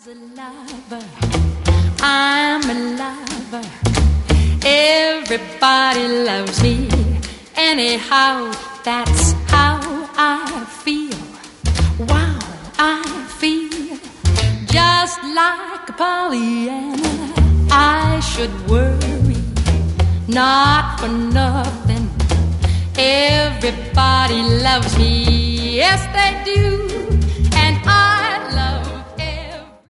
a lover, I'm a lover. Everybody loves me. Anyhow, that's how I feel. Wow, I feel just like a Pollyanna. I should worry, not for nothing. Everybody loves me, yes they do.